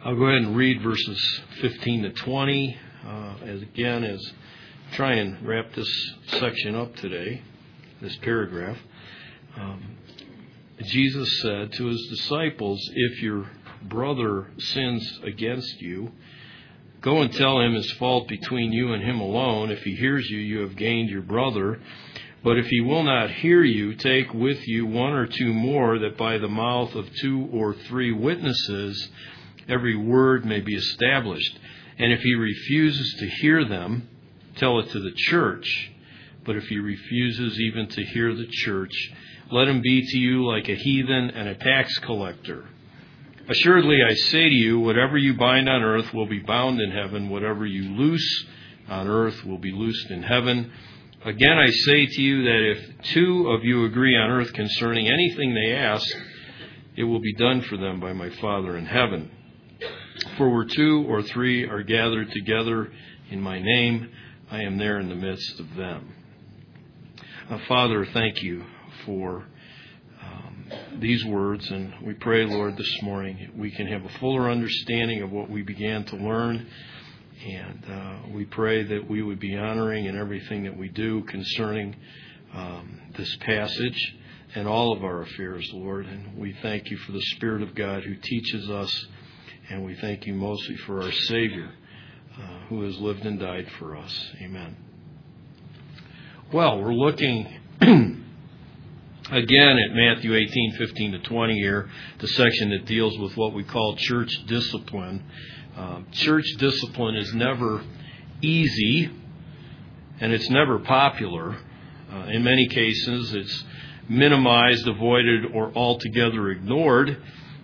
I'll go ahead and read verses 15 to 20 as try and wrap this section up today, this paragraph. Jesus said to his disciples, "If your brother sins against you, go and tell him his fault between you and him alone. If he hears you, you have gained your brother. But if he will not hear you, take with you one or two more, that by the mouth of 2 or 3 witnesses every word may be established. And if he refuses to hear them, tell it to the church. But if he refuses even to hear the church, let him be to you like a heathen and a tax collector. Assuredly, I say to you, whatever you bind on earth will be bound in heaven. Whatever you loose on earth will be loosed in heaven. Again, I say to you that if 2 of you agree on earth concerning anything they ask, it will be done for them by my Father in heaven. For where 2 or 3 are gathered together in my name, I am there in the midst of them." Father, thank you for these words, and we pray, Lord, this morning we can have a fuller understanding of what we began to learn. And we pray that we would be honoring in everything that we do concerning this passage and all of our affairs, Lord. And we thank you for the Spirit of God who teaches us. And we thank you mostly for our Savior who has lived and died for us. Amen. Well, we're looking again at Matthew 18:15 to 20 here, the section that deals with what we call church discipline. Church discipline is never easy, and it's never popular. In many cases, it's minimized, avoided, or altogether ignored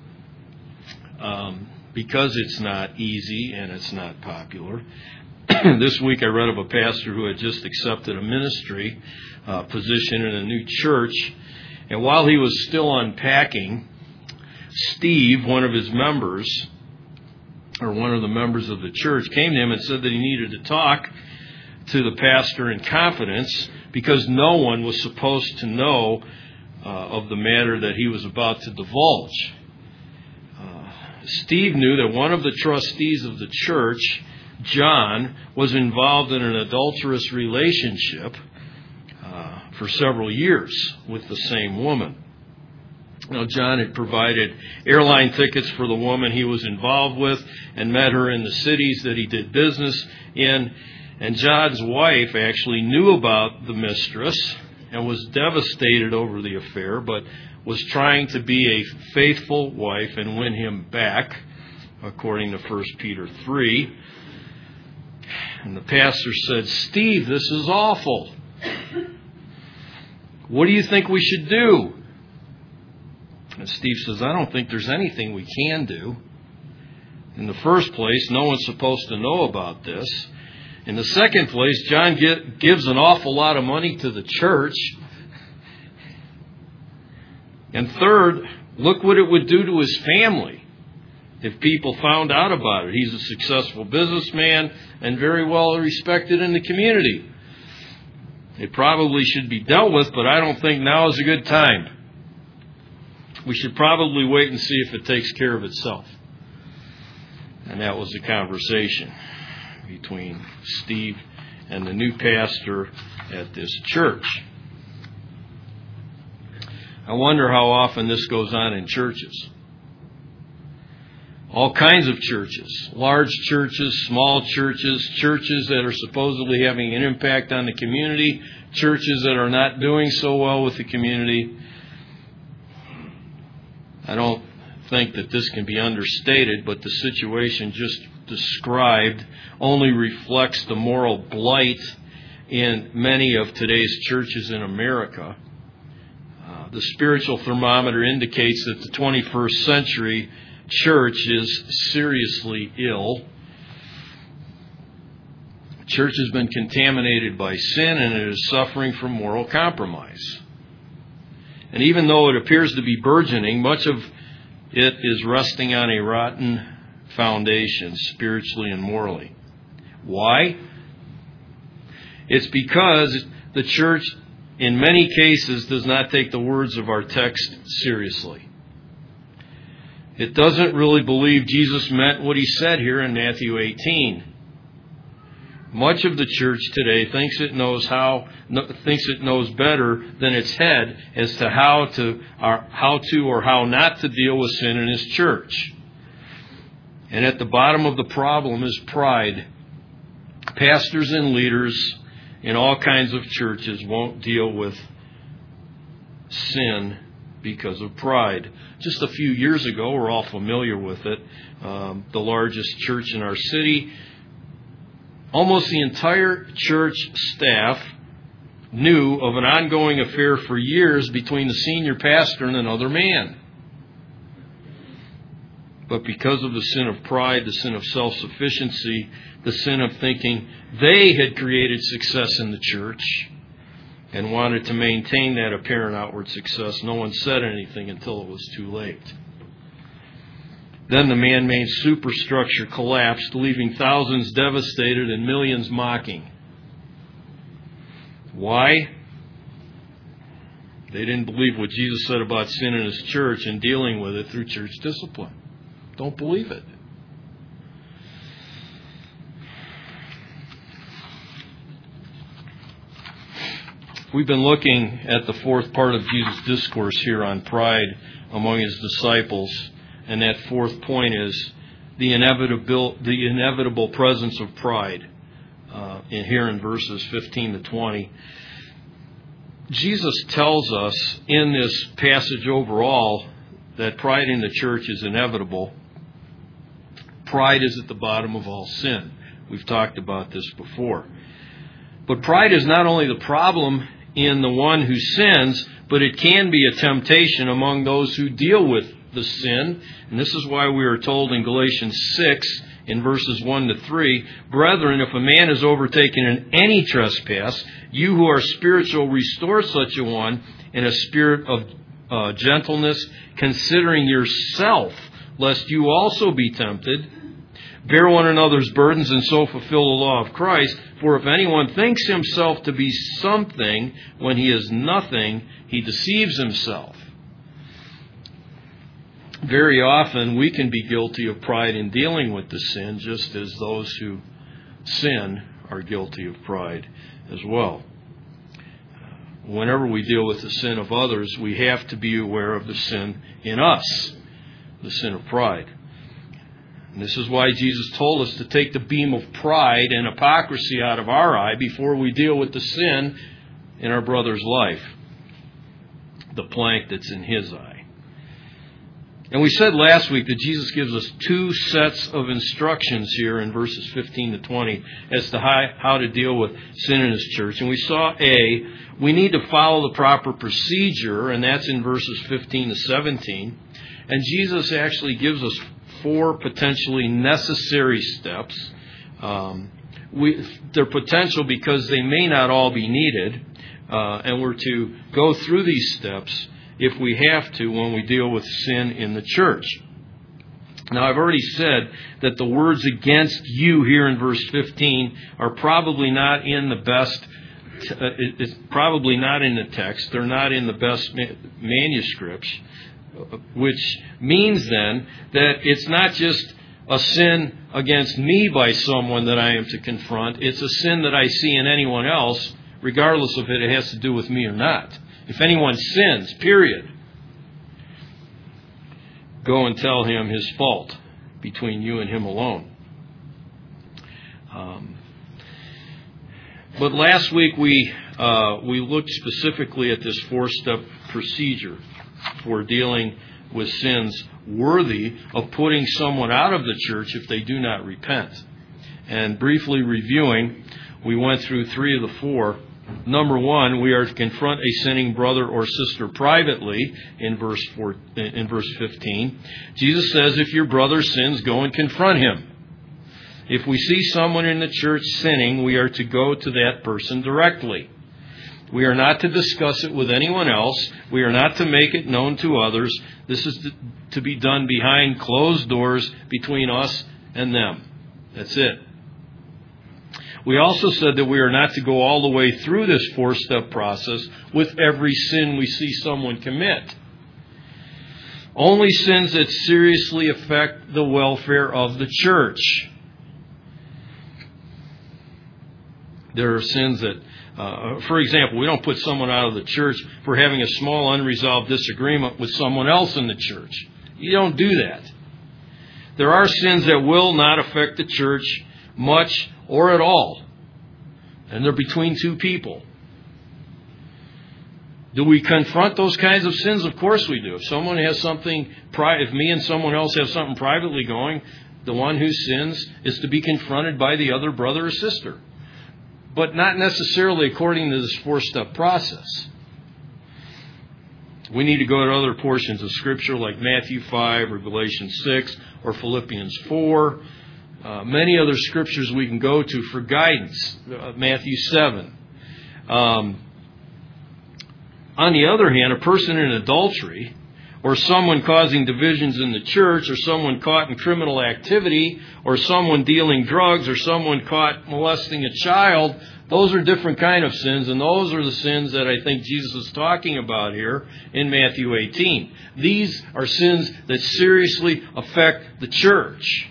because it's not easy and it's not popular. This week I read of a pastor who had just accepted a ministry position in a new church, and while he was still unpacking, Steve, one of his members, or one of the members of the church, came to him and said that he needed to talk to the pastor in confidence because no one was supposed to know of the matter that he was about to divulge. Steve knew that one of the trustees of the church, John, was involved in an adulterous relationship for several years with the same woman. Now, John had provided airline tickets for the woman he was involved with and met her in the cities that he did business in. And John's wife actually knew about the mistress and was devastated over the affair, but was trying to be a faithful wife and win him back, according to 1 Peter 3. And the pastor said, "Steve, this is awful. What do you think we should do?" And Steve says, "I don't think there's anything we can do. In the first place, no one's supposed to know about this. In the second place, John gives an awful lot of money to the church. And third, look what it would do to his family if people found out about it. He's a successful businessman and very well respected in the community. It probably should be dealt with, but I don't think now is a good time. We should probably wait and see if it takes care of itself." And that was the conversation between Steve and the new pastor at this church. I wonder how often this goes on in churches. All kinds of churches, large churches, small churches, churches that are supposedly having an impact on the community, churches that are not doing so well with the community. I don't think that this can be understated, but the situation just described only reflects the moral blight in many of today's churches in America. The spiritual thermometer indicates that the 21st century church is seriously ill. The church has been contaminated by sin, and it is suffering from moral compromise. And even though it appears to be burgeoning, much of it is resting on a rotten foundation, spiritually and morally. Why? It's because the church, in many cases, does not take the words of our text seriously. it doesn't really believe Jesus meant what he said here in Matthew 18. Much of the church today thinks it knows better than its head as to how to or how not to deal with sin in his church. And at the bottom of the problem is pride. Pastors and leaders in all kinds of churches won't deal with sin because of pride. Just a few years ago, we're all familiar with it, the largest church in our city, almost the entire church staff knew of an ongoing affair for years between the senior pastor and another man. But because of the sin of pride, the sin of self-sufficiency, the sin of thinking they had created success in the church and wanted to maintain that apparent outward success, no one said anything until it was too late. Then the man-made superstructure collapsed, leaving thousands devastated and millions mocking. Why? They didn't believe what Jesus said about sin in his church and dealing with it through church discipline. Don't believe it. We've been looking at the fourth part of Jesus' discourse here on pride among his disciples. And that fourth point is the inevitable presence of pride here in verses 15 to 20. Jesus tells us in this passage overall that pride in the church is inevitable. Pride is at the bottom of all sin. We've talked about this before. But pride is not only the problem in the one who sins, but it can be a temptation among those who deal with the sin. And this is why we are told in Galatians 6, in verses 1 to 3, "Brethren, if a man is overtaken in any trespass, you who are spiritual restore such a one in a spirit of gentleness, considering yourself, lest you also be tempted. Bear one another's burdens and so fulfill the law of Christ. For if anyone thinks himself to be something when he is nothing, he deceives himself." Very often we can be guilty of pride in dealing with the sin, just as those who sin are guilty of pride as well. Whenever we deal with the sin of others, we have to be aware of the sin in us, the sin of pride. And this is why Jesus told us to take the beam of pride and hypocrisy out of our eye before we deal with the sin in our brother's life, the plank that's in his eye. And we said last week that Jesus gives us two sets of instructions here in verses 15 to 20 as to how to deal with sin in his church. And we saw we need to follow the proper procedure, and that's in verses 15 to 17. And Jesus actually gives us four potentially necessary steps. They're potential because they may not all be needed, and we're to go through these steps if we have to when we deal with sin in the church. Now, I've already said that the words "against you" here in verse 15 are probably not in the best. It's probably not in the text. They're not in the best manuscripts, which means then that it's not just a sin against me by someone that I am to confront. It's a sin that I see in anyone else, regardless of if it has to do with me or not. If anyone sins, period, go and tell him his fault between you and him alone. But last week we looked specifically at this four-step procedure for dealing with sins worthy of putting someone out of the church if they do not repent. And briefly reviewing, we went through three of the four. Number one, we are to confront a sinning brother or sister privately in verse 15. Jesus says, if your brother sins, go and confront him. If we see someone in the church sinning, we are to go to that person directly. We are not to discuss it with anyone else. We are not to make it known to others. This is to be done behind closed doors between us and them. That's it. We also said that we are not to go all the way through this four-step process with every sin we see someone commit. Only sins that seriously affect the welfare of the church. There are sins that, for example, we don't put someone out of the church for having a small unresolved disagreement with someone else in the church. You don't do that. There are sins that will not affect the church much or at all. And they're between two people. Do we confront those kinds of sins? Of course we do. If someone has something, if me and someone else have something privately going, the one who sins is to be confronted by the other brother or sister. But not necessarily according to this four-step process. We need to go to other portions of Scripture like Matthew 5 or Galatians 6 or Philippians 4. Many other scriptures we can go to for guidance. Matthew 7. On the other hand, a person in adultery, or someone causing divisions in the church, or someone caught in criminal activity, or someone dealing drugs, or someone caught molesting a child, those are different kind of sins, and those are the sins that I think Jesus is talking about here in Matthew 18. These are sins that seriously affect the church.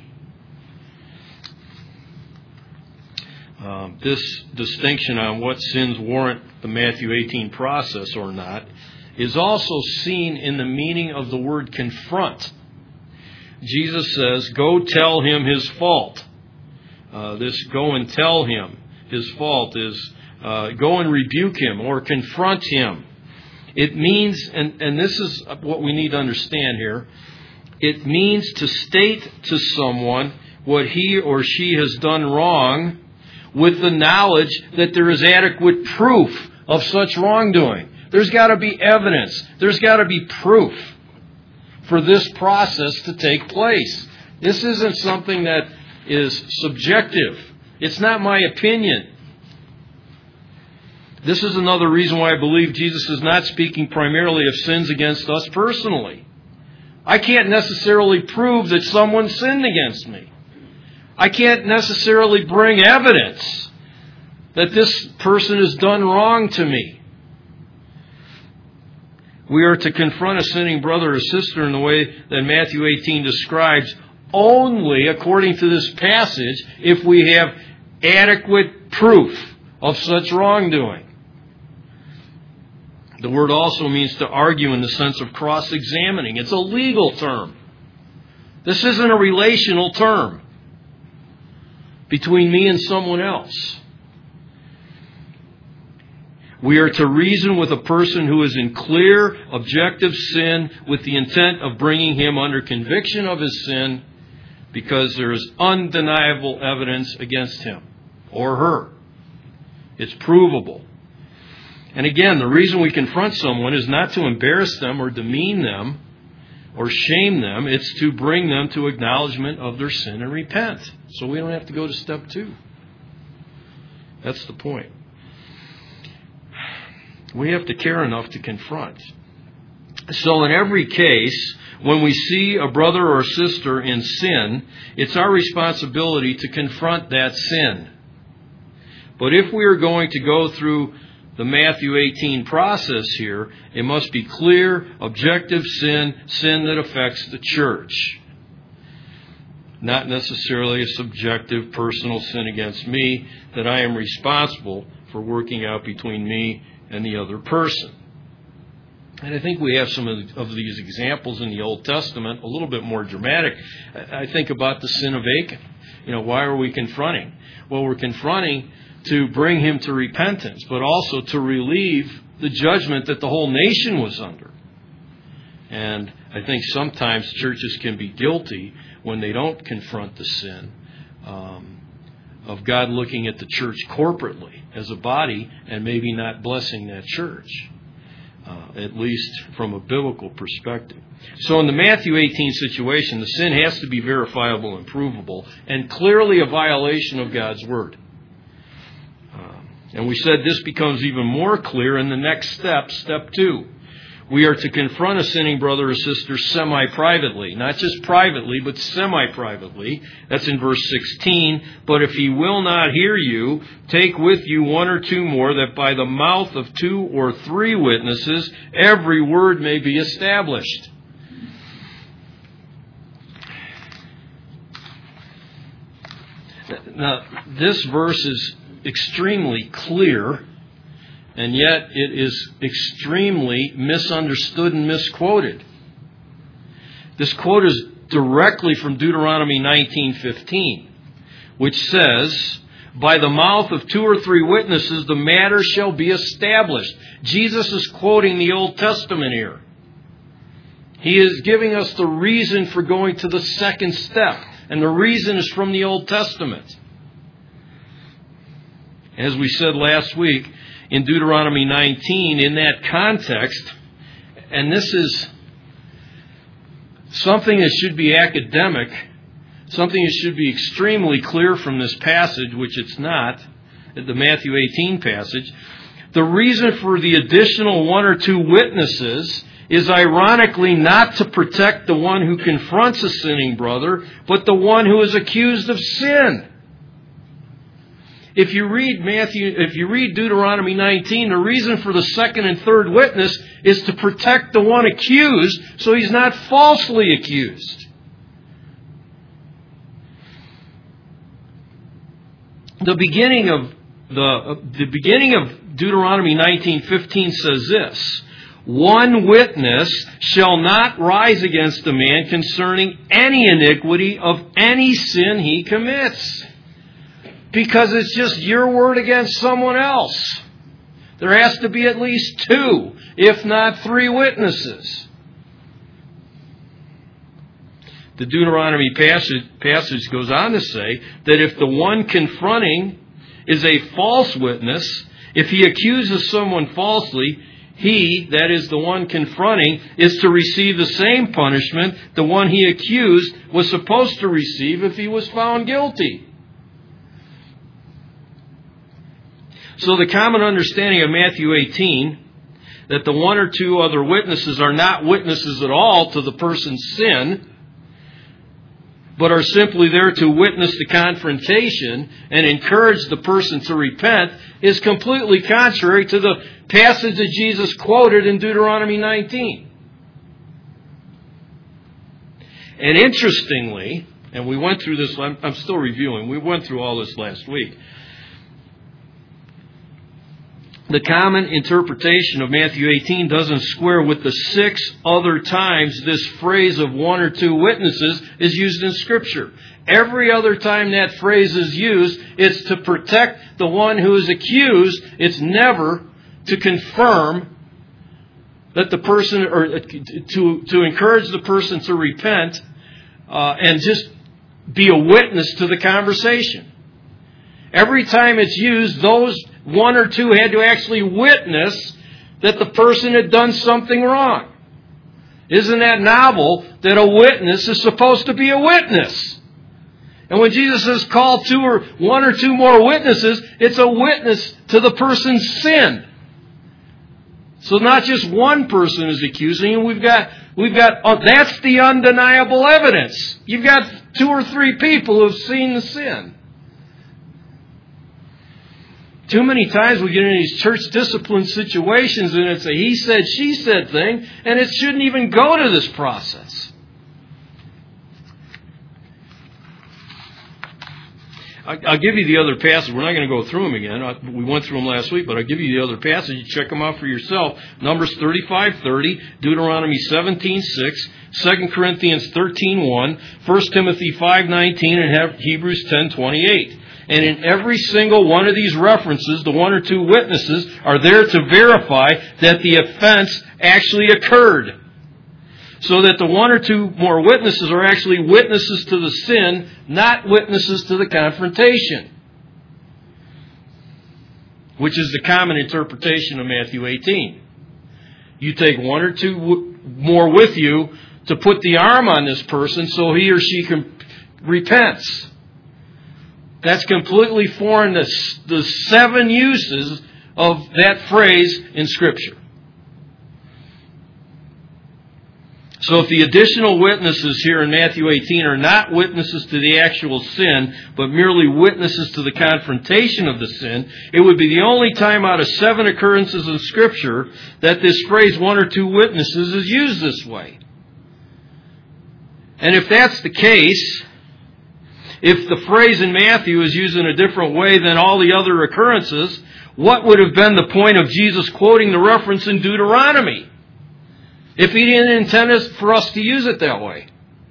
This distinction on what sins warrant the Matthew 18 process or not is also seen in the meaning of the word confront. Jesus says, go tell him his fault. This go and tell him his fault is go and rebuke him or confront him. It means, and this is what we need to understand here, it means to state to someone what he or she has done wrong with the knowledge that there is adequate proof of such wrongdoing. There's got to be evidence. There's got to be proof for this process to take place. This isn't something that is subjective. It's not my opinion. This is another reason why I believe Jesus is not speaking primarily of sins against us personally. I can't necessarily prove that someone sinned against me. I can't necessarily bring evidence that this person has done wrong to me. We are to confront a sinning brother or sister in the way that Matthew 18 describes only, according to this passage, if we have adequate proof of such wrongdoing. The word also means to argue in the sense of cross-examining. It's a legal term. This isn't a relational term between me and someone else. We are to reason with a person who is in clear, objective sin with the intent of bringing him under conviction of his sin because there is undeniable evidence against him or her. It's provable. And again, the reason we confront someone is not to embarrass them or demean them or shame them. It's to bring them to acknowledgement of their sin and repent. So we don't have to go to step 2. That's the point. We have to care enough to confront. So in every case, when we see a brother or sister in sin, it's our responsibility to confront that sin. But if we are going to go through the Matthew 18 process here, it must be clear, objective sin that affects the church. Not necessarily a subjective personal sin against me that I am responsible for working out between me and the other person. And I think we have some of these examples in the Old Testament, a little bit more dramatic. I think about the sin of Achan. Why are we confronting? Well, we're confronting to bring him to repentance, but also to relieve the judgment that the whole nation was under. And I think sometimes churches can be guilty when they don't confront the sin of God looking at the church corporately as a body and maybe not blessing that church, at least from a biblical perspective. So in the Matthew 18 situation, the sin has to be verifiable and provable and clearly a violation of God's Word. And we said this becomes even more clear in the next step, step 2. We are to confront a sinning brother or sister semi-privately. Not just privately, but semi-privately. That's in verse 16. But if he will not hear you, take with you 1 or 2 more, that by the mouth of 2 or 3 witnesses every word may be established. Now, this verse is extremely clear, and yet it is extremely misunderstood and misquoted. This quote is directly from Deuteronomy 19:15, which says, "By the mouth of 2 or 3 witnesses the matter shall be established." Jesus is quoting the Old Testament here. He is giving us the reason for going to the second step, and the reason is from the Old Testament. As we said last week, in Deuteronomy 19, in that context, and this is something that should be academic, something that should be extremely clear from this passage, which it's not, the Matthew 18 passage. The reason for the additional 1 or 2 witnesses is ironically not to protect the one who confronts a sinning brother, but the one who is accused of sin. If you read Deuteronomy 19, the reason for the second and third witness is to protect the one accused so he's not falsely accused. The beginning of Deuteronomy 19:15 says this: "One witness shall not rise against a man concerning any iniquity of any sin he commits." Because it's just your word against someone else. There has to be at least 2, if not 3 witnesses. The Deuteronomy passage goes on to say that if the one confronting is a false witness, if he accuses someone falsely, he, that is the one confronting, is to receive the same punishment the one he accused was supposed to receive if he was found guilty. So the common understanding of Matthew 18, that the 1 or 2 other witnesses are not witnesses at all to the person's sin, but are simply there to witness the confrontation and encourage the person to repent, is completely contrary to the passage that Jesus quoted in Deuteronomy 19. And interestingly, and we went through this, I'm still reviewing, we went through all this last week. The common interpretation of Matthew 18 doesn't square with the 6 other times this phrase of 1 or 2 witnesses is used in Scripture. Every other time that phrase is used, it's to protect the one who is accused. It's never to confirm that the person, or to encourage the person to repent and just be a witness to the conversation. Every time it's used, those 1 or 2 had to actually witness that the person had done something wrong. Isn't that novel that a witness is supposed to be a witness? And when Jesus says call 1 or 2 more witnesses, it's a witness to the person's sin. So not just one person is accusing him. We've got that's the undeniable evidence. You've got 2 or 3 people who have seen the sin. Too many times we get in these church discipline situations and it's a he said, she said thing, and it shouldn't even go to this process. I'll give you the other passage. We're not going to go through them again. We went through them last week, but I'll give you the other passage. You check them out for yourself. Numbers 35:30, Deuteronomy 17:6, 2 Corinthians 13:1, 1 Timothy 5:19, and Hebrews 10:28. And in every single one of these references, the 1 or 2 witnesses are there to verify that the offense actually occurred. So that the 1 or 2 more witnesses are actually witnesses to the sin, not witnesses to the confrontation. Which is the common interpretation of Matthew 18. You take 1 or 2 more with you to put the arm on this person so he or she repents. That's completely foreign to the 7 uses of that phrase in Scripture. So if the additional witnesses here in Matthew 18 are not witnesses to the actual sin, but merely witnesses to the confrontation of the sin, it would be the only time out of 7 occurrences in Scripture that this phrase 1 or 2 witnesses is used this way. And if that's the case, if the phrase in Matthew is used in a different way than all the other occurrences, what would have been the point of Jesus quoting the reference in Deuteronomy if He didn't intend for us to use it that way?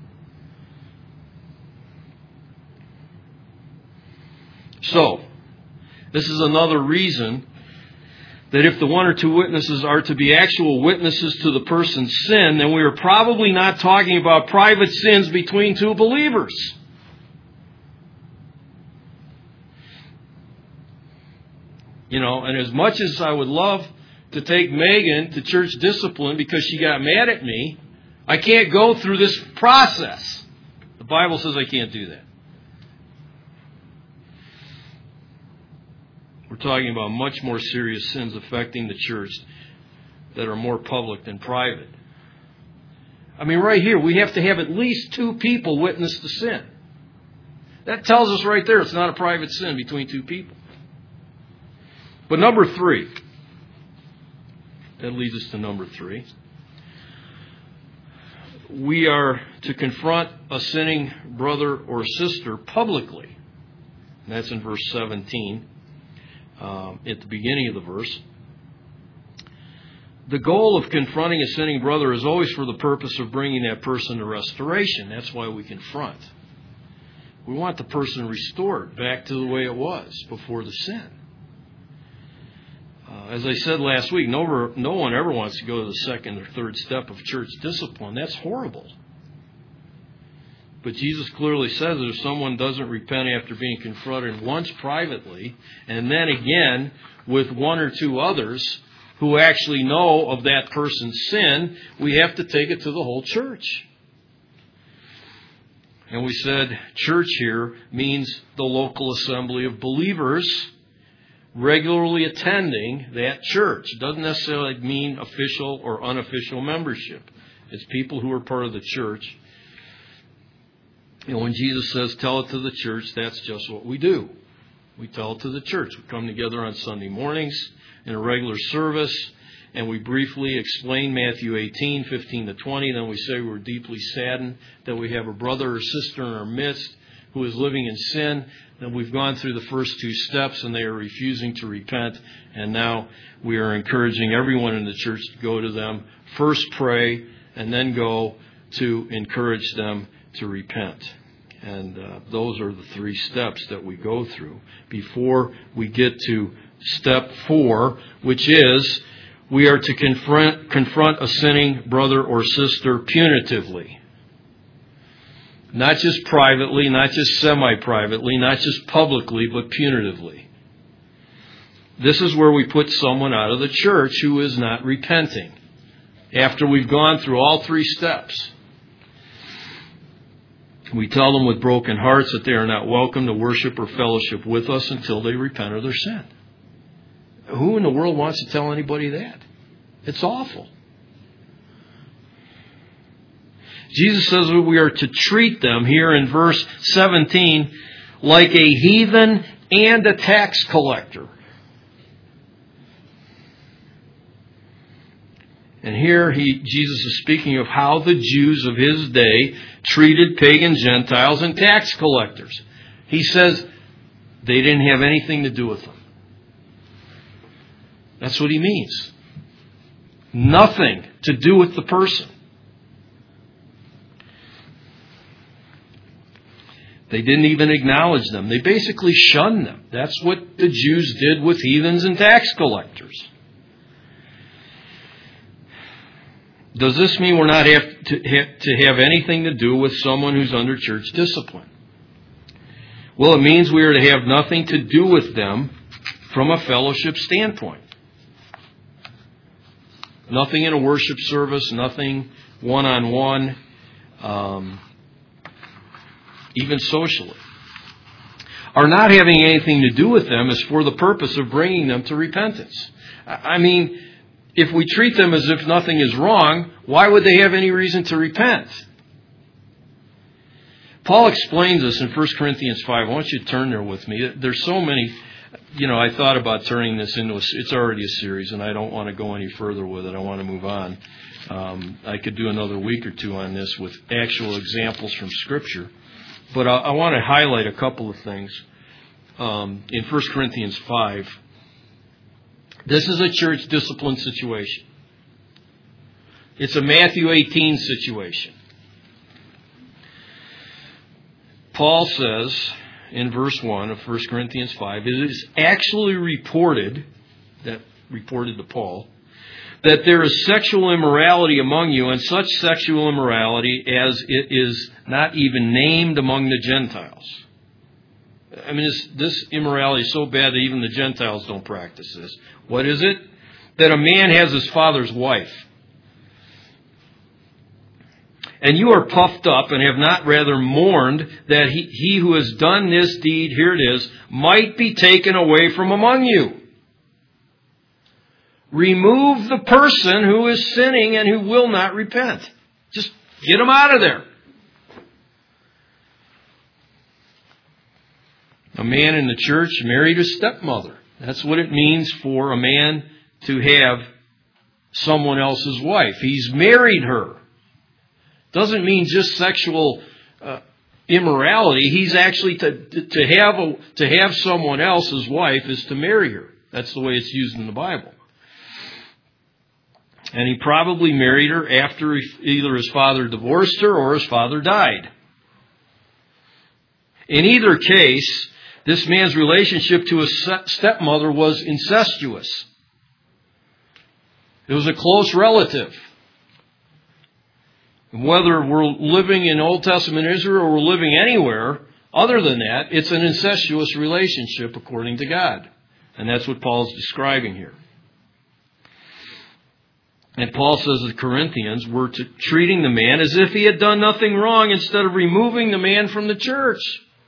So, this is another reason that if the one or two witnesses are to be actual witnesses to the person's sin, then we are probably not talking about private sins between two believers. And as much as I would love to take Megan to church discipline because she got mad at me, I can't go through this process. The Bible says I can't do that. We're talking about much more serious sins affecting the church that are more public than private. I mean, right here, we have to have at least two people witness the sin. That tells us right there it's not a private sin between two people. But number 3, that leads us to number 3. We are to confront a sinning brother or sister publicly. And that's in verse 17, at the beginning of the verse. The goal of confronting a sinning brother is always for the purpose of bringing that person to restoration. That's why we confront. We want the person restored back to the way it was before the sin. As I said last week, no one ever wants to go to the second or third step of church discipline. That's horrible. But Jesus clearly says that if someone doesn't repent after being confronted once privately, and then again with one or two others who actually know of that person's sin, we have to take it to the whole church. And we said church here means the local assembly of believers regularly attending that church. It doesn't necessarily mean official or unofficial membership. It's people who are part of the church. And when Jesus says, tell it to the church, that's just what we do. We tell it to the church. We come together on Sunday mornings in a regular service, and we briefly explain Matthew 18, 15 to 20. Then we say we're deeply saddened that we have a brother or sister in our midst who is living in sin. Then we've gone through the first 2 steps, and they are refusing to repent. And now we are encouraging everyone in the church to go to them, first pray, and then go to encourage them to repent. And those are the 3 steps that we go through before we get to step 4, which is we are to confront a sinning brother or sister punitively. Not just privately, not just semi-privately, not just publicly, but punitively. This is where we put someone out of the church who is not repenting after we've gone through all 3 steps. We tell them with broken hearts that they are not welcome to worship or fellowship with us until they repent of their sin. Who in the world wants to tell anybody that? It's awful. Jesus says that we are to treat them here in verse 17 like a heathen and a tax collector. And here Jesus is speaking of how the Jews of his day treated pagan Gentiles and tax collectors. He says they didn't have anything to do with them. That's what he means. Nothing to do with the person. They didn't even acknowledge them. They basically shunned them. That's what the Jews did with heathens and tax collectors. Does this mean we're not to have anything to do with someone who's under church discipline? Well, it means we are to have nothing to do with them from a fellowship standpoint. Nothing in a worship service, nothing one-on-one, even socially. Our not having anything to do with them is for the purpose of bringing them to repentance. I mean, if we treat them as if nothing is wrong, why would they have any reason to repent? Paul explains this in 1 Corinthians 5. I want you to turn there with me. There's so many, I thought about turning this into it's already a series, and I don't want to go any further with it. I want to move on. I could do another week or 2 on this with actual examples from Scripture. But I want to highlight a couple of things. In 1 Corinthians 5, this is a church discipline situation. It's a Matthew 18 situation. Paul says in verse 1 of 1 Corinthians 5, it is actually reported to Paul, that there is sexual immorality among you, and such sexual immorality as it is not even named among the Gentiles. I mean, this immorality is so bad that even the Gentiles don't practice this. What is it? That a man has his father's wife. And you are puffed up and have not rather mourned that he who has done this deed, here it is, might be taken away from among you. Remove the person who is sinning and who will not repent. Just get him out of there. A man in the church married a stepmother. That's what it means for a man to have someone else's wife. He's married her. Doesn't mean just sexual immorality. He's actually to have someone else's wife is to marry her. That's the way it's used in the Bible. And he probably married her after either his father divorced her or his father died. In either case, this man's relationship to his stepmother was incestuous. It was a close relative. And whether we're living in Old Testament Israel or we're living anywhere other than that, it's an incestuous relationship according to God. And that's what Paul's describing here. And Paul says the Corinthians were treating the man as if he had done nothing wrong instead of removing the man from the church.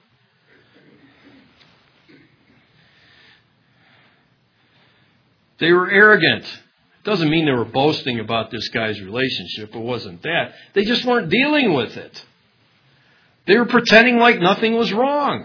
They were arrogant. It doesn't mean they were boasting about this guy's relationship. It wasn't that. They just weren't dealing with it. They were pretending like nothing was wrong.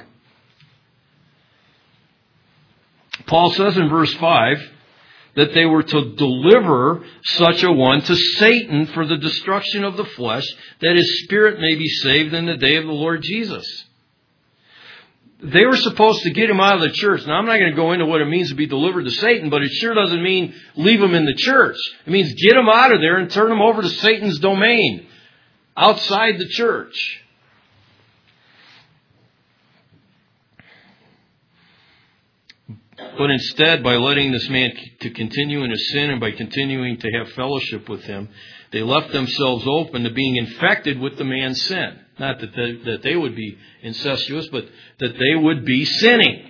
Paul says in verse 5 that they were to deliver such a one to Satan for the destruction of the flesh, that his spirit may be saved in the day of the Lord Jesus. They were supposed to get him out of the church. Now, I'm not going to go into what it means to be delivered to Satan, but it sure doesn't mean leave him in the church. It means get him out of there and turn him over to Satan's domain outside the church. But instead, by letting this man to continue in his sin and by continuing to have fellowship with him, they left themselves open to being infected with the man's sin. Not that they would be incestuous, but that they would be sinning.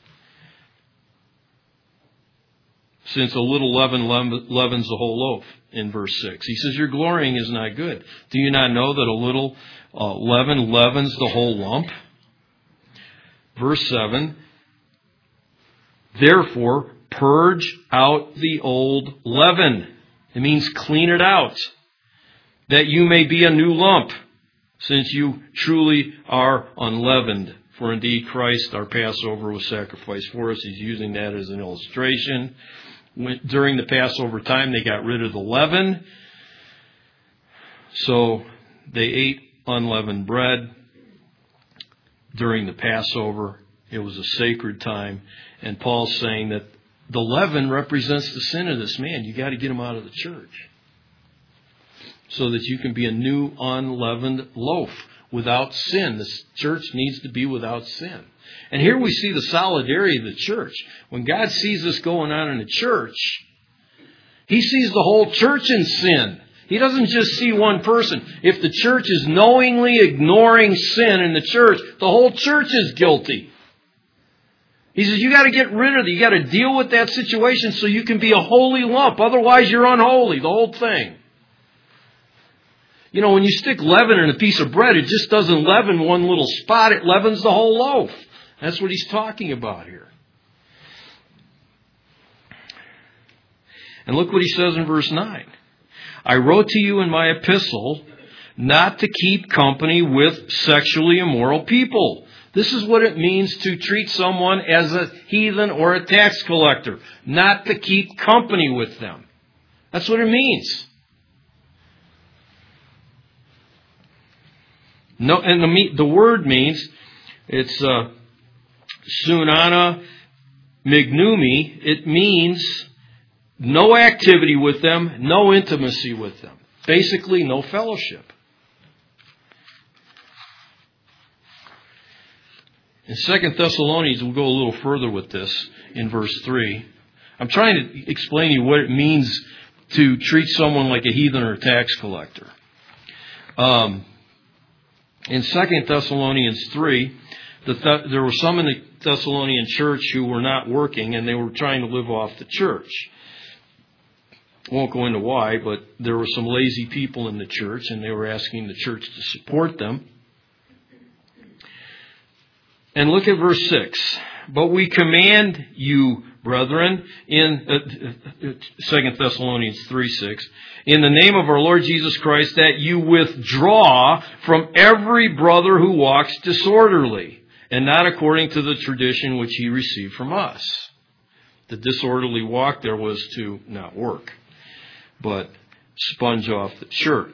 Since a little leaven leavens the whole loaf, in verse 6. He says, your glorying is not good. Do you not know that a little leaven leavens the whole lump? Verse 7. Therefore, purge out the old leaven. It means clean it out, that you may be a new lump, since you truly are unleavened. For indeed Christ, our Passover, was sacrificed for us. He's using that as an illustration. During the Passover time, they got rid of the leaven. So they ate unleavened bread during the Passover. It was a sacred time. And Paul's saying that the leaven represents the sin of this man. You got to get him out of the church, so that you can be a new unleavened loaf without sin. The church needs to be without sin. And here we see the solidarity of the church. When God sees this going on in the church, He sees the whole church in sin. He doesn't just see one person. If the church is knowingly ignoring sin in the church, the whole church is guilty. He says, you got to get rid of it. You got to deal with that situation so you can be a holy lump. Otherwise, you're unholy, the whole thing. You know, when you stick leaven in a piece of bread, it just doesn't leaven one little spot. It leavens the whole loaf. That's what he's talking about here. And look what he says in verse 9. I wrote to you in my epistle not to keep company with sexually immoral people. This is what it means to treat someone as a heathen or a tax collector. Not to keep company with them. That's what it means. No, and the word means, it's sunana mignumi. It means no activity with them, no intimacy with them. Basically, no fellowship. In 2 Thessalonians, we'll go a little further with this in verse 3. I'm trying to explain to you what it means to treat someone like a heathen or a tax collector. In 2 Thessalonians 3, there were some in the Thessalonian church who were not working, and they were trying to live off the church. Won't go into why, but there were some lazy people in the church, and they were asking the church to support them. And look at verse 6. But we command you, brethren, in 2 Thessalonians 3:6, in the name of our Lord Jesus Christ, that you withdraw from every brother who walks disorderly, and not according to the tradition which he received from us. The disorderly walk there was to not work, but sponge off the church.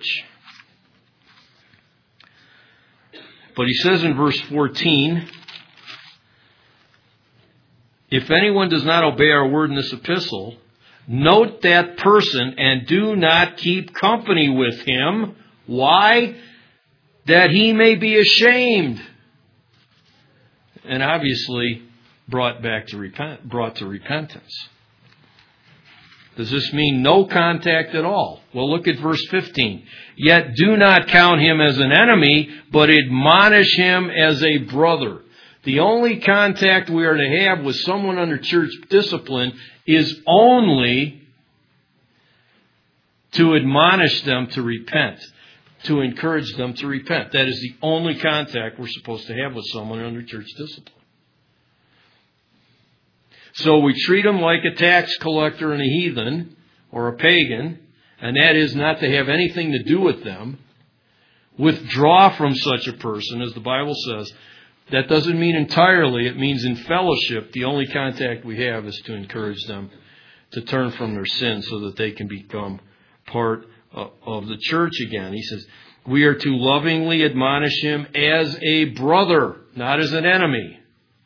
But he says in verse 14, if anyone does not obey our word in this epistle, note that person and do not keep company with him. Why? That he may be ashamed. And obviously brought to repentance. Does this mean no contact at all? Well, look at verse 15. Yet do not count him as an enemy, but admonish him as a brother. The only contact we are to have with someone under church discipline is only to admonish them to repent, to encourage them to repent. That is the only contact we're supposed to have with someone under church discipline. So we treat them like a tax collector and a heathen or a pagan, and that is not to have anything to do with them. Withdraw from such a person, as the Bible says. That doesn't mean entirely. It means in fellowship, the only contact we have is to encourage them to turn from their sins so that they can become part of the church again. He says, we are to lovingly admonish him as a brother, not as an enemy.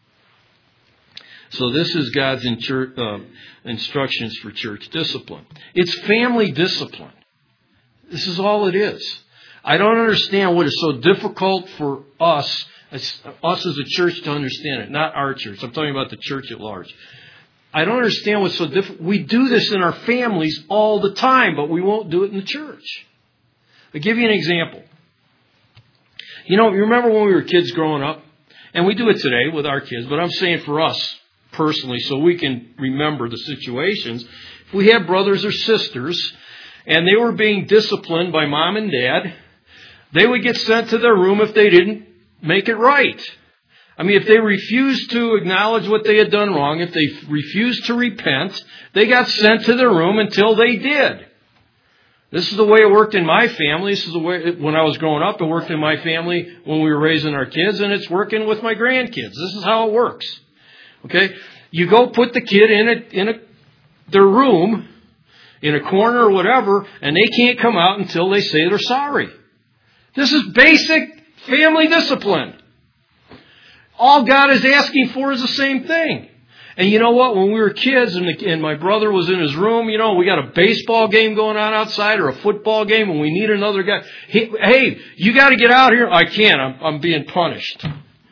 So this is God's instructions for church discipline. It's family discipline. This is all it is. I don't understand what is so difficult for us as a church to understand it, not our church. I'm talking about the church at large. I don't understand what's so difficult. We do this in our families all the time, but we won't do it in the church. I'll give you an example. You remember when we were kids growing up? And we do it today with our kids, but I'm saying for us personally, so we can remember the situations. If we had brothers or sisters, and they were being disciplined by mom and dad, they would get sent to their room if they didn't make it right. I mean, if they refused to acknowledge what they had done wrong, if they refused to repent, they got sent to their room until they did. This is the way it worked in my family. This is the way, when I was growing up, it worked in my family when we were raising our kids, and it's working with my grandkids. This is how it works. Okay? You go put the kid in their room, in a corner or whatever, and they can't come out until they say they're sorry. This is basic family discipline. All God is asking for is the same thing. And you know what? When we were kids and my brother was in his room, we got a baseball game going on outside or a football game and we need another guy. Hey, you got to get out here. I can't. I'm being punished.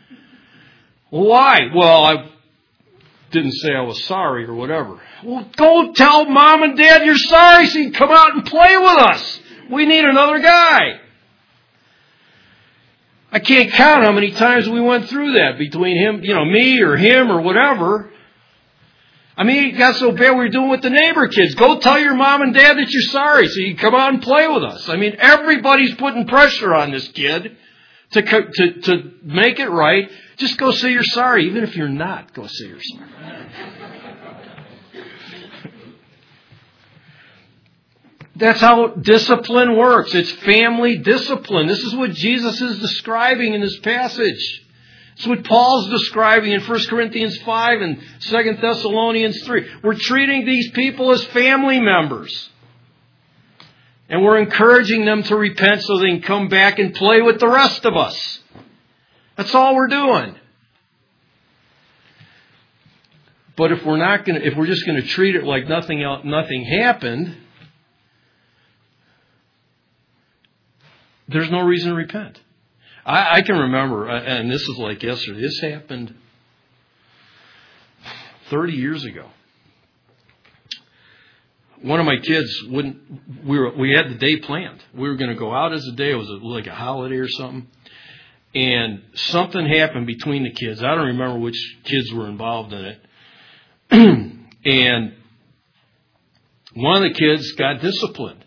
Why? Well, I didn't say I was sorry or whatever. Well, go tell mom and dad you're sorry so you can come out and play with us. We need another guy. I can't count how many times we went through that between him, me or him or whatever. I mean, it got so bad we were doing with the neighbor kids. Go tell your mom and dad that you're sorry so you can come out and play with us. I mean, everybody's putting pressure on this kid to make it right. Just go say you're sorry. Even if you're not, go say you're sorry. That's how discipline works. It's family discipline. This is what Jesus is describing in this passage. It's what Paul's describing in 1 Corinthians 5 and 2 Thessalonians 3. We're treating these people as family members. And we're encouraging them to repent so they can come back and play with the rest of us. That's all we're doing. But if we're just going to treat it like nothing happened, there's no reason to repent. I can remember, and this is like yesterday, this happened 30 years ago. One of my kids we had the day planned. We were going to go out as a day. It was like a holiday or something. And something happened between the kids. I don't remember which kids were involved in it. And one of the kids got disciplined.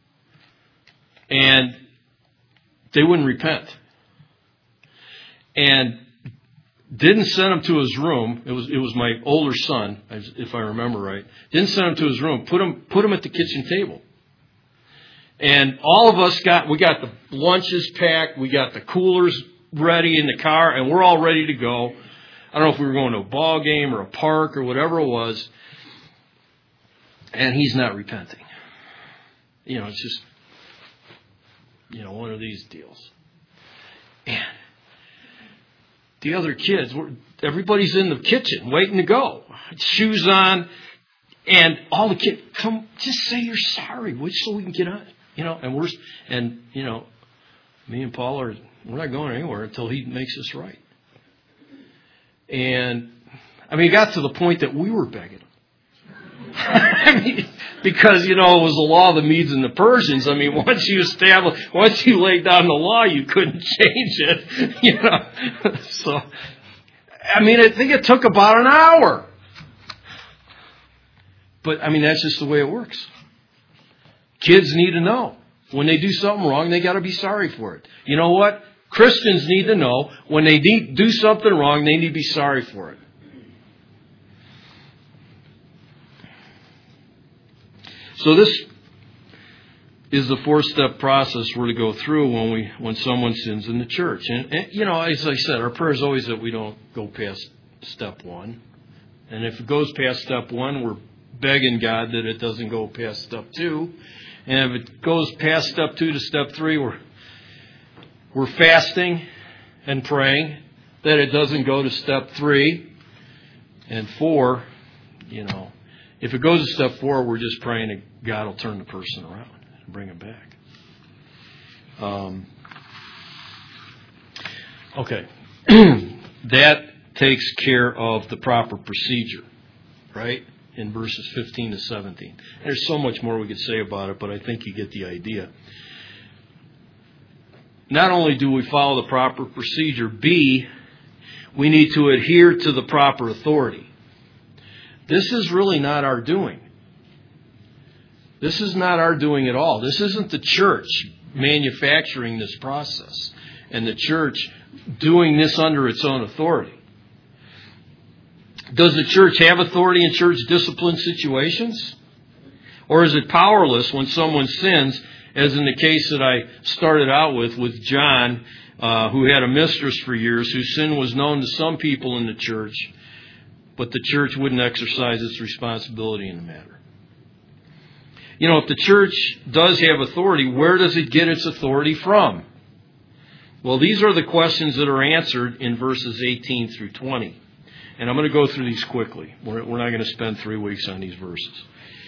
And they wouldn't repent. And didn't send him to his room. It was my older son, if I remember right. Didn't send him to his room. Put him at the kitchen table. And all of us we got the lunches packed. We got the coolers ready in the car, and we're all ready to go. I don't know if we were going to a ball game or a park or whatever it was. And he's not repenting. It's just, one of these deals. And the other kids, everybody's in the kitchen waiting to go. Shoes on. And all the kids, come, just say you're sorry, so we can get on. Me and Paul we're not going anywhere until he makes us right. And, it got to the point that we were begging him. Because, it was the law of the Medes and the Persians. Once you laid down the law, you couldn't change it, So, I think it took about an hour. But, that's just the way it works. Kids need to know. When they do something wrong, they got to be sorry for it. You know what? Christians need to know when they do something wrong, they need to be sorry for it. So this is the 4-step process we're to go through when someone sins in the church. And as I said, our prayer is always that we don't go past step 1. And if it goes past step 1, we're begging God that it doesn't go past step 2. And if it goes past step 2 to step 3, we're fasting and praying that it doesn't go to step 3 and 4. If it goes to step 4, we're just praying that God will turn the person around and bring him back. Okay. That takes care of the proper procedure, right? In verses 15 to 17. There's so much more we could say about it, but I think you get the idea. Not only do we follow the proper procedure, B, we need to adhere to the proper authority. This is really not our doing. This is not our doing at all. This isn't the church manufacturing this process and the church doing this under its own authority. Does the church have authority in church discipline situations? Or is it powerless when someone sins, as in the case that I started out with John, who had a mistress for years, whose sin was known to some people in the church, but the church wouldn't exercise its responsibility in the matter? If the church does have authority, where does it get its authority from? Well, these are the questions that are answered in verses 18 through 20. And I'm going to go through these quickly. We're not going to spend 3 weeks on these verses.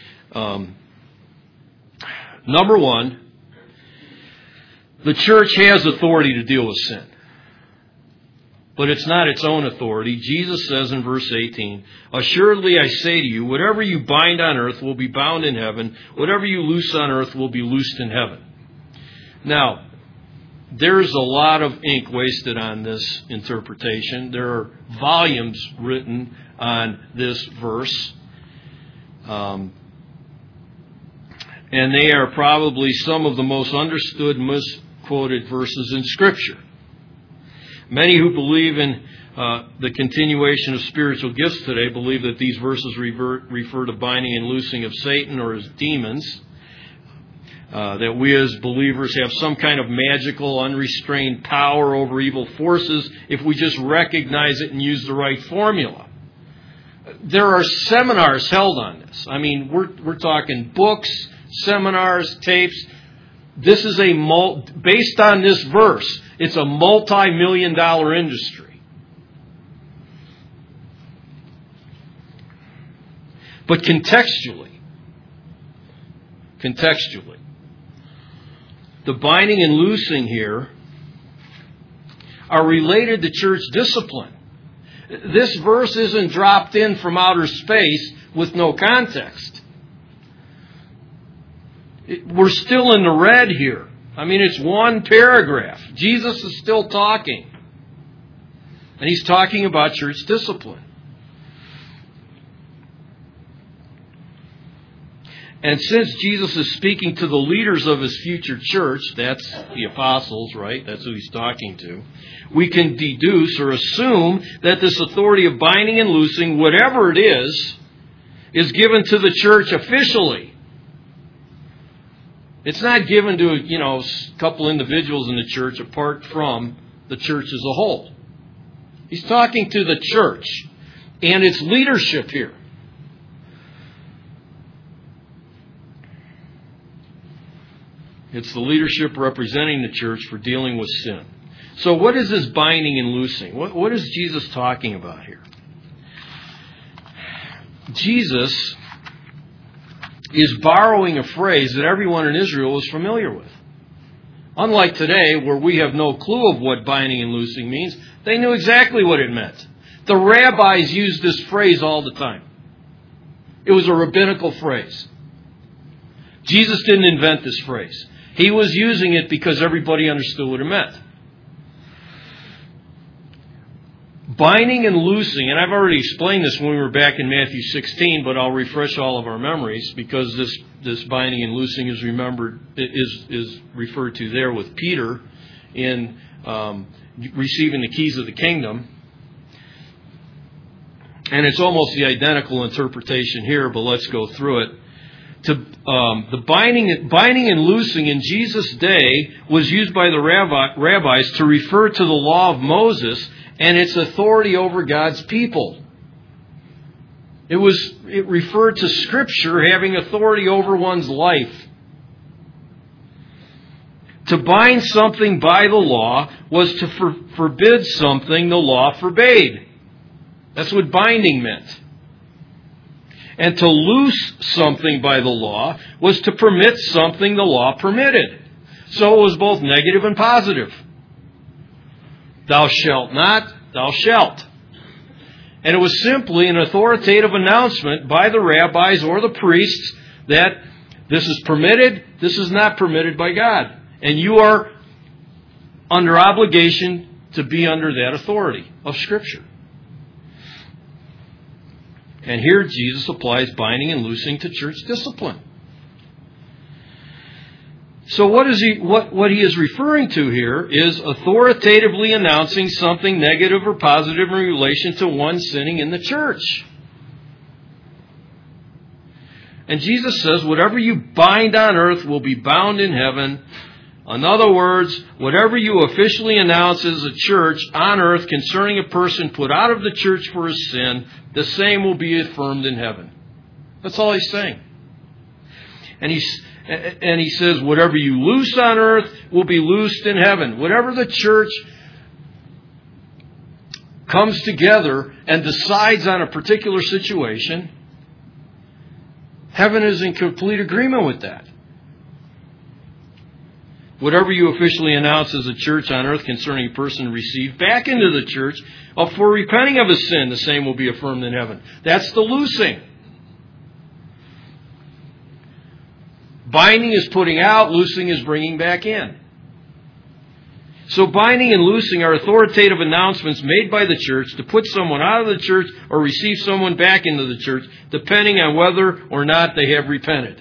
Number 1, the church has authority to deal with sin. But it's not its own authority. Jesus says in verse 18, "Assuredly I say to you, whatever you bind on earth will be bound in heaven. Whatever you loose on earth will be loosed in heaven." Now, there's a lot of ink wasted on this interpretation. There are volumes written on this verse. And they are probably some of the most understood, misquoted verses in Scripture. Many who believe in the continuation of spiritual gifts today believe that these verses refer to binding and loosing of Satan or his demons. That we as believers have some kind of magical, unrestrained power over evil forces if we just recognize it and use the right formula. There are seminars held on this. We're talking books, seminars, tapes, This is based on this verse, it's a multi-million-dollar industry. But contextually, the binding and loosing here are related to church discipline. This verse isn't dropped in from outer space with no context. We're still in the red here. I mean, it's one paragraph. Jesus is still talking. And he's talking about church discipline. And since Jesus is speaking to the leaders of his future church, that's the apostles, right? That's who he's talking to. We can deduce or assume that this authority of binding and loosing, whatever it is given to the church officially. It's not given to, a couple individuals in the church apart from the church as a whole. He's talking to the church and its leadership here. It's the leadership representing the church for dealing with sin. So what is this binding and loosing? What is Jesus talking about here? Jesus is borrowing a phrase that everyone in Israel is familiar with. Unlike today, where we have no clue of what binding and loosing means, they knew exactly what it meant. The rabbis used this phrase all the time. It was a rabbinical phrase. Jesus didn't invent this phrase. He was using it because everybody understood what it meant. Binding and loosing, and I've already explained this when we were back in Matthew 16, but I'll refresh all of our memories because this binding and loosing is referred to there with Peter in receiving the keys of the kingdom. And it's almost the identical interpretation here, but let's go through it. The binding and loosing in Jesus' day was used by the rabbis to refer to the law of Moses and its authority over God's people. It referred to Scripture having authority over one's life. To bind something by the law was to forbid something the law forbade. That's what binding meant. And to loose something by the law was to permit something the law permitted. So it was both negative and positive. Thou shalt not, thou shalt. And it was simply an authoritative announcement by the rabbis or the priests that this is permitted, this is not permitted by God. And you are under obligation to be under that authority of Scripture. And here Jesus applies binding and loosing to church discipline. So what he is referring to here is authoritatively announcing something negative or positive in relation to one sinning in the church. And Jesus says, whatever you bind on earth will be bound in heaven. In other words, whatever you officially announce as a church on earth concerning a person put out of the church for his sin, the same will be affirmed in heaven. That's all he's saying. And he says, whatever you loose on earth will be loosed in heaven. Whatever the church comes together and decides on a particular situation, heaven is in complete agreement with that. Whatever you officially announce as a church on earth concerning a person received back into the church for repenting of his sin, the same will be affirmed in heaven. That's the loosing. Binding is putting out, loosing is bringing back in. So binding and loosing are authoritative announcements made by the church to put someone out of the church or receive someone back into the church, depending on whether or not they have repented.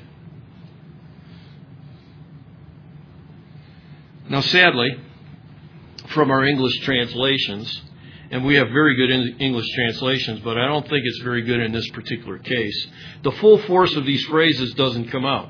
Now, sadly, from our English translations, and we have very good English translations, but I don't think it's very good in this particular case, the full force of these phrases doesn't come out.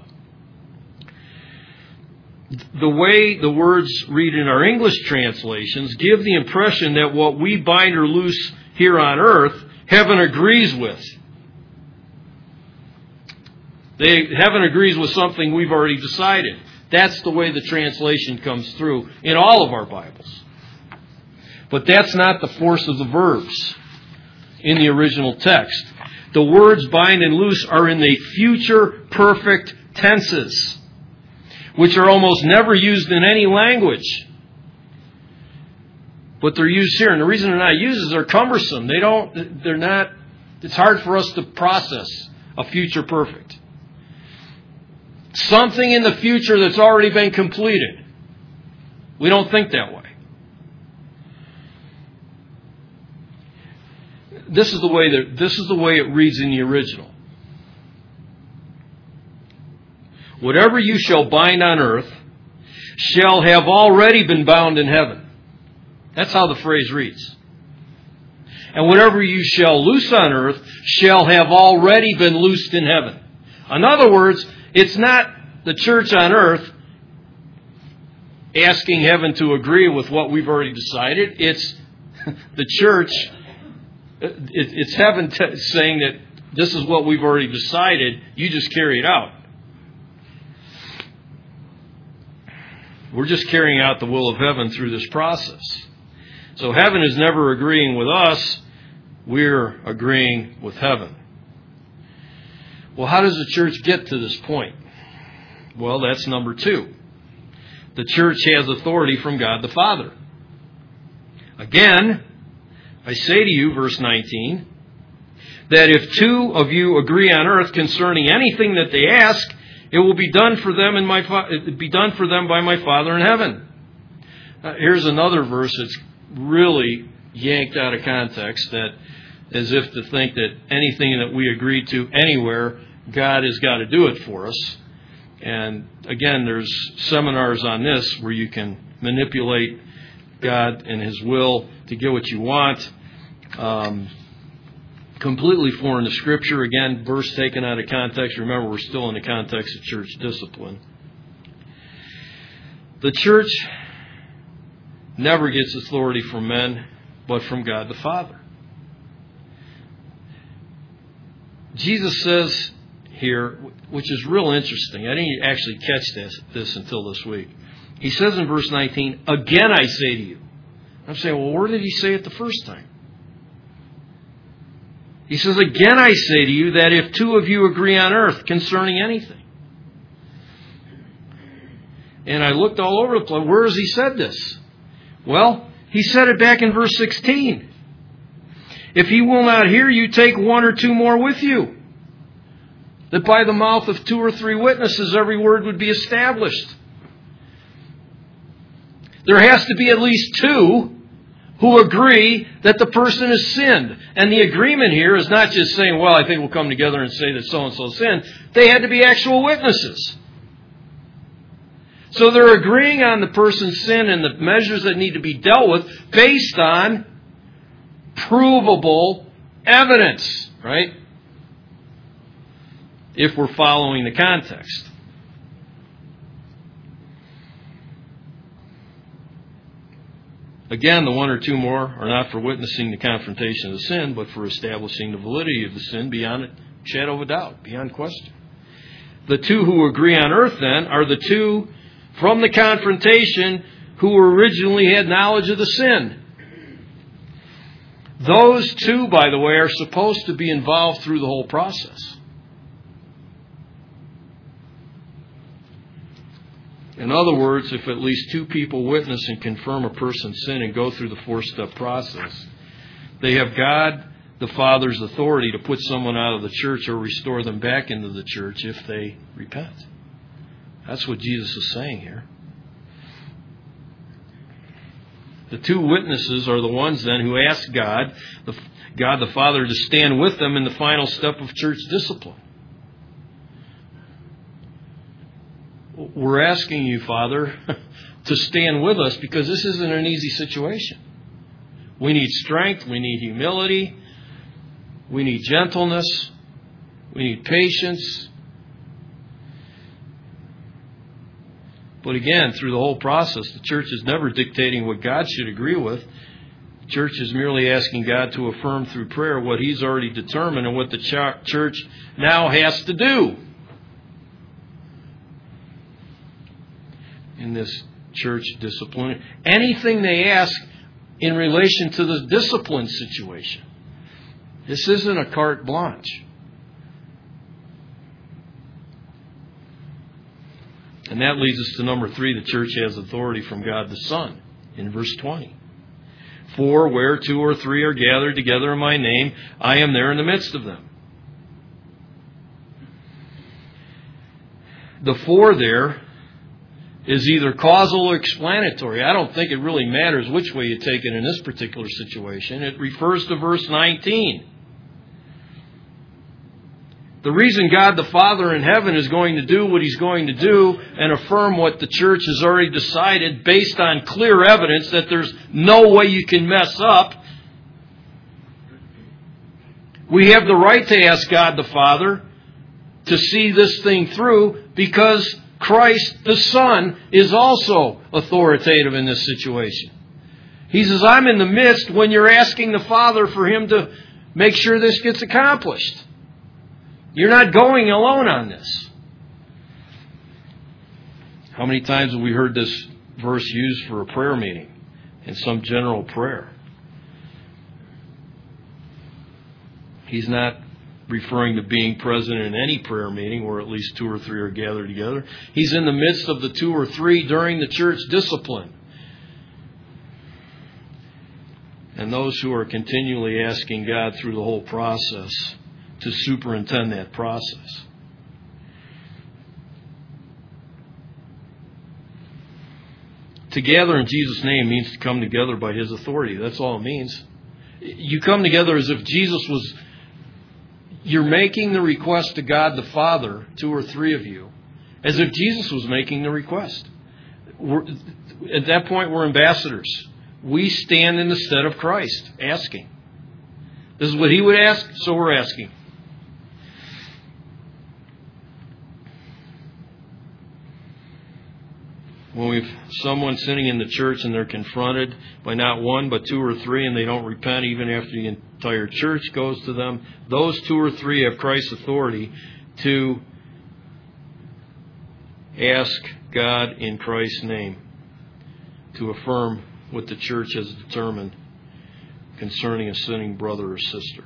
The way the words read in our English translations give the impression that what we bind or loose here on earth, heaven agrees with. Heaven agrees with something we've already decided. That's the way the translation comes through in all of our Bibles. But that's not the force of the verbs in the original text. The words bind and loose are in the future perfect tenses, which are almost never used in any language. But they're used here. And the reason they're not used is they're cumbersome. It's hard for us to process a future perfect. Something in the future that's already been completed. We don't think that way. This is the way it reads in the original. Whatever you shall bind on earth shall have already been bound in heaven. That's how the phrase reads. And whatever you shall loose on earth shall have already been loosed in heaven. In other words, it's not the church on earth asking heaven to agree with what we've already decided. It's the church, it's heaven saying that this is what we've already decided, you just carry it out. We're just carrying out the will of heaven through this process. So heaven is never agreeing with us, we're agreeing with heaven. Well, how does the church get to this point? Well, that's number 2. The church has authority from God the Father. Again, I say to you, verse 19, that if 2 of you agree on earth concerning anything that they ask, it will be done for them by my Father in heaven. Here's another verse that's really yanked out of context, that as if to think that anything that we agree to anywhere, God has got to do it for us. And again, there's seminars on this where you can manipulate God and His will to get what you want. Completely foreign to Scripture. Again, verse taken out of context. Remember, we're still in the context of church discipline. The church never gets authority from men, but from God the Father. Jesus says here, which is real interesting. I didn't actually catch this until this week. He says in verse 19, again I say to you. I'm saying, well, where did He say it the first time? He says, again I say to you that if 2 of you agree on earth concerning anything. And I looked all over the place. Where has He said this? Well, He said it back in verse 16. If He will not hear you, take 1 or 2 more with you, that by the mouth of 2 or 3 witnesses every word would be established. There has to be at least 2 who agree that the person has sinned. And the agreement here is not just saying, well, I think we'll come together and say that so-and-so sinned. They had to be actual witnesses. So they're agreeing on the person's sin and the measures that need to be dealt with based on provable evidence, right? If we're following the context. Again, the 1 or 2 more are not for witnessing the confrontation of the sin, but for establishing the validity of the sin beyond a shadow of a doubt, beyond question. The 2 who agree on earth, then, are the 2 from the confrontation who originally had knowledge of the sin. Those 2, by the way, are supposed to be involved through the whole process. In other words, if at least 2 people witness and confirm a person's sin and go through the 4-step process, they have God the Father's authority to put someone out of the church or restore them back into the church if they repent. That's what Jesus is saying here. The 2 witnesses are the ones then who ask God the Father, to stand with them in the final step of church discipline. We're asking you, Father, to stand with us because this isn't an easy situation. We need strength. We need humility. We need gentleness. We need patience. But again, through the whole process, the church is never dictating what God should agree with. The church is merely asking God to affirm through prayer what He's already determined and what the church now has to do. in this church discipline. Anything they ask in relation to the discipline situation. This isn't a carte blanche. And that leads us to number 3. The church has authority from God the Son in verse 20. For where 2 or 3 are gathered together in my name, I am there in the midst of them. The for there is either causal or explanatory. I don't think it really matters which way you take it in this particular situation. It refers to verse 19. The reason God the Father in heaven is going to do what He's going to do and affirm what the church has already decided based on clear evidence that there's no way you can mess up. We have the right to ask God the Father to see this thing through because Christ the Son is also authoritative in this situation. He says, I'm in the midst when you're asking the Father for Him to make sure this gets accomplished. You're not going alone on this. How many times have we heard this verse used for a prayer meeting in some general prayer? He's not referring to being present in any prayer meeting where at least 2 or 3 are gathered together. He's in the midst of the 2 or 3 during the church discipline. And those who are continually asking God through the whole process to superintend that process. To gather in Jesus' name means to come together by His authority. That's all it means. You come together as if Jesus was... You're making the request to God the Father, 2 or 3 of you, as if Jesus was making the request. At that point, we're ambassadors. We stand in the stead of Christ, asking. This is what He would ask, so we're asking. When we've someone sitting in the church and they're confronted by not 1 but 2 or 3 and they don't repent even after the entire church goes to them, those 2 or 3 have Christ's authority to ask God in Christ's name to affirm what the church has determined concerning a sinning brother or sister.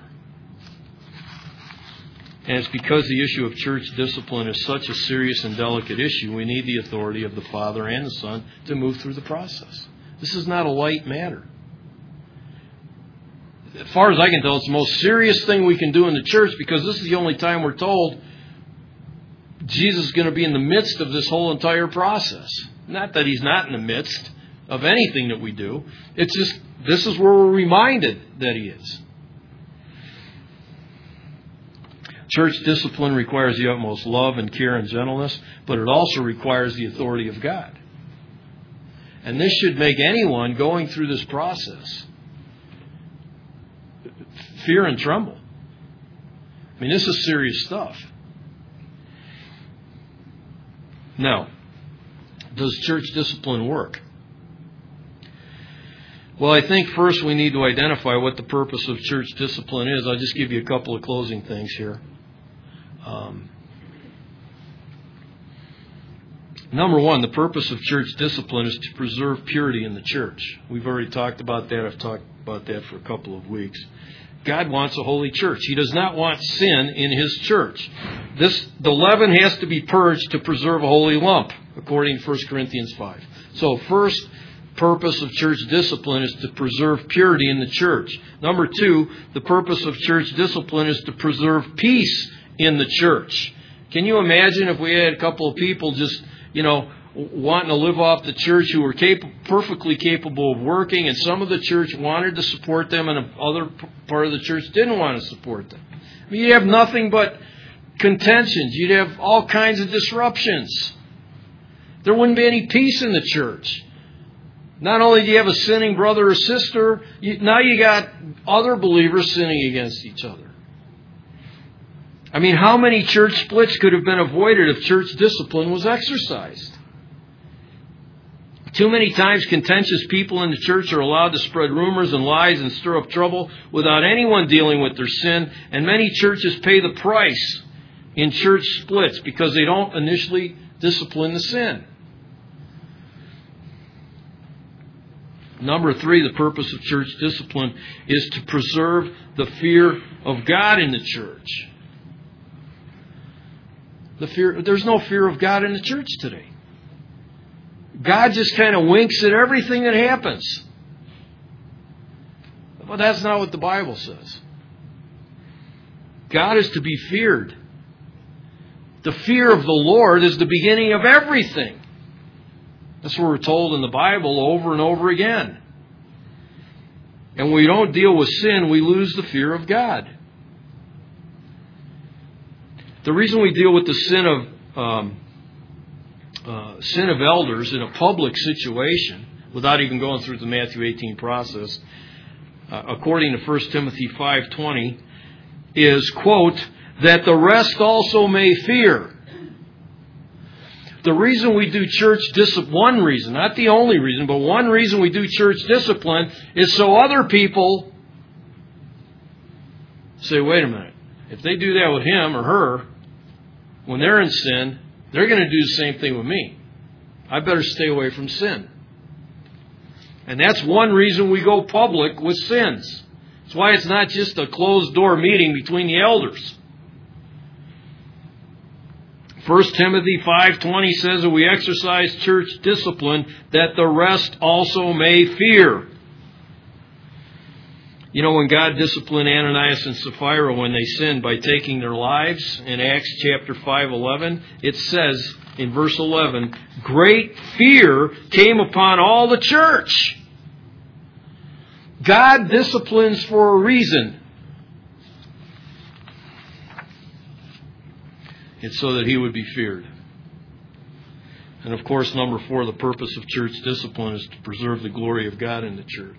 And it's because the issue of church discipline is such a serious and delicate issue, we need the authority of the Father and the Son to move through the process. This is not a light matter. As far as I can tell, it's the most serious thing we can do in the church because this is the only time we're told Jesus is going to be in the midst of this whole entire process. Not that He's not in the midst of anything that we do. It's just, this is where we're reminded that He is. Church discipline requires the utmost love and care and gentleness, but it also requires the authority of God. And this should make anyone going through this process fear and tremble. I mean, this is serious stuff. Now, does church discipline work? Well, I think first we need to identify what the purpose of church discipline is. I'll just give you a couple of closing things here. Number 1, the purpose of church discipline is to preserve purity in the church. We've already talked about that. I've talked about that for a couple of weeks. God wants a holy church. He does not want sin in His church. The leaven has to be purged to preserve a holy lump, according to 1 Corinthians 5. So first purpose of church discipline is to preserve purity in the church. Number 2, the purpose of church discipline is to preserve peace in the church. Can you imagine if we had a couple of people just, wanting to live off the church who were perfectly capable of working, and some of the church wanted to support them and another part of the church didn't want to support them? I mean, you'd have nothing but contentions. You'd have all kinds of disruptions. There wouldn't be any peace in the church. Not only do you have a sinning brother or sister, now you got other believers sinning against each other. I mean, how many church splits could have been avoided if church discipline was exercised? Too many times contentious people in the church are allowed to spread rumors and lies and stir up trouble without anyone dealing with their sin, and many churches pay the price in church splits because they don't initially discipline the sin. Number 3, the purpose of church discipline is to preserve the fear of God in the church. There's no fear of God in the church today. God just kind of winks at everything that happens. But that's not what the Bible says. God is to be feared. The fear of the Lord is the beginning of everything. That's what we're told in the Bible over and over again. And when we don't deal with sin, we lose the fear of God. The reason we deal with the sin of elders in a public situation, without even going through the Matthew 18 process, according to 1 Timothy 5:20, is, quote, that the rest also may fear. The reason we do church discipline, one reason, not the only reason, but one reason we do church discipline is so other people say, wait a minute, if they do that with him or her, when they're in sin, they're going to do the same thing with me. I better stay away from sin. And that's one reason we go public with sins. That's why it's not just a closed-door meeting between the elders. 1 Timothy 5:20 says that we exercise church discipline that the rest also may fear. You know, when God disciplined Ananias and Sapphira when they sinned by taking their lives, in Acts chapter 5:11, it says in verse 11, great fear came upon all the church. God disciplines for a reason. It's so that He would be feared. And of course, number 4, the purpose of church discipline is to preserve the glory of God in the church.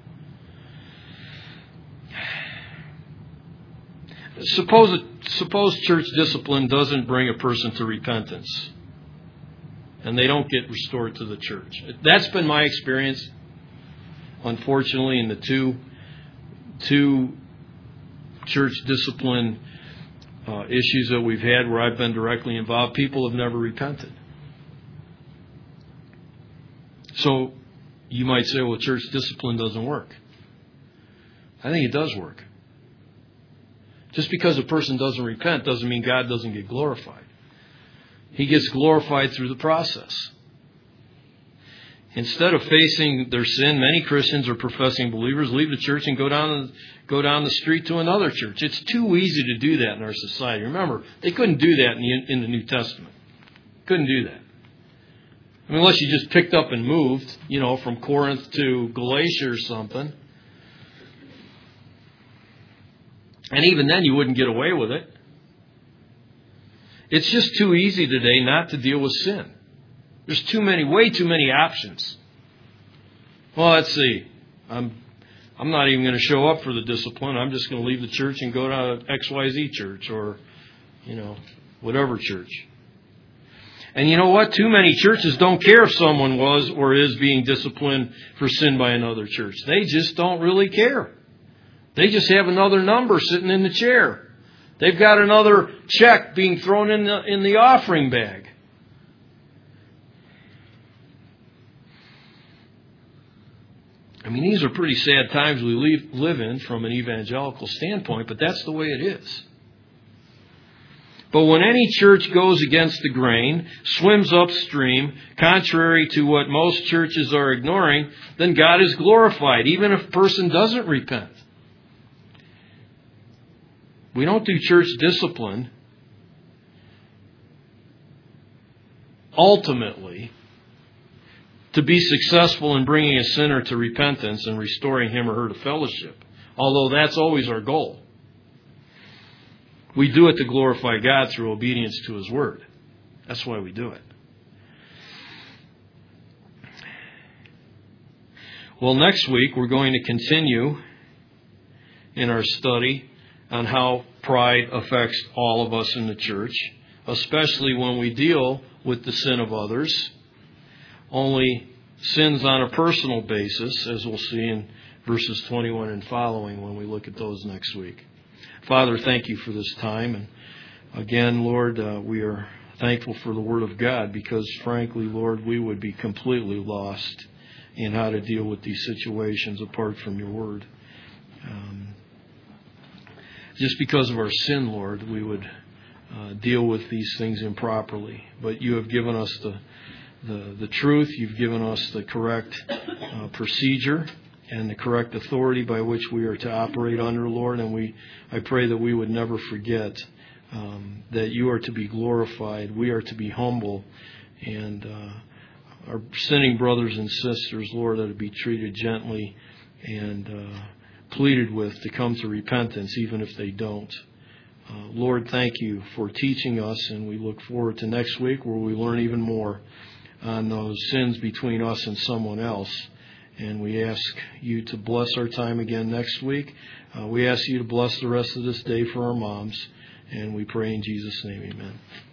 Suppose church discipline doesn't bring a person to repentance and they don't get restored to the church. That's been my experience, unfortunately, in the two church discipline issues that we've had where I've been directly involved. People have never repented. So you might say, well, church discipline doesn't work. I think it does work. Just because a person doesn't repent doesn't mean God doesn't get glorified. He gets glorified through the process. Instead of facing their sin, many Christians or professing believers leave the church and go down the street to another church. It's too easy to do that in our society. Remember, they couldn't do that in the New Testament. Couldn't do that. I mean, unless you just picked up and moved, from Corinth to Galatia or something. And even then, you wouldn't get away with it. It's just too easy today not to deal with sin. There's way too many options. Well, let's see. I'm not even going to show up for the discipline. I'm just going to leave the church and go to XYZ church or, whatever church. And you know what? Too many churches don't care if someone was or is being disciplined for sin by another church. They just don't really care. They just have another number sitting in the chair. They've got another check being thrown in the offering bag. I mean, these are pretty sad times we live in from an evangelical standpoint, but that's the way it is. But when any church goes against the grain, swims upstream, contrary to what most churches are ignoring, then God is glorified, even if a person doesn't repent. We don't do church discipline ultimately to be successful in bringing a sinner to repentance and restoring him or her to fellowship, although that's always our goal. We do it to glorify God through obedience to His Word. That's why we do it. Well, next week we're going to continue in our study on how pride affects all of us in the church, especially when we deal with the sin of others. Only sins on a personal basis, as we'll see in verses 21 and following when we look at those next week. Father, thank You for this time. And again, Lord, we are thankful for the Word of God because, frankly, Lord, we would be completely lost in how to deal with these situations apart from your word. Just because of our sin, Lord, we would deal with these things improperly. But you have given us the truth. You've given us the correct procedure and the correct authority by which we are to operate under, Lord. And I pray that we would never forget that you are to be glorified. We are to be humble. And our sinning brothers and sisters, Lord, are to be treated gently and pleaded with to come to repentance, even if they don't. Lord, thank you for teaching us, and we look forward to next week where we learn even more on those sins between us and someone else. And we ask you to bless our time again next week. We ask you to bless the rest of this day for our moms, and we pray in Jesus' name, amen.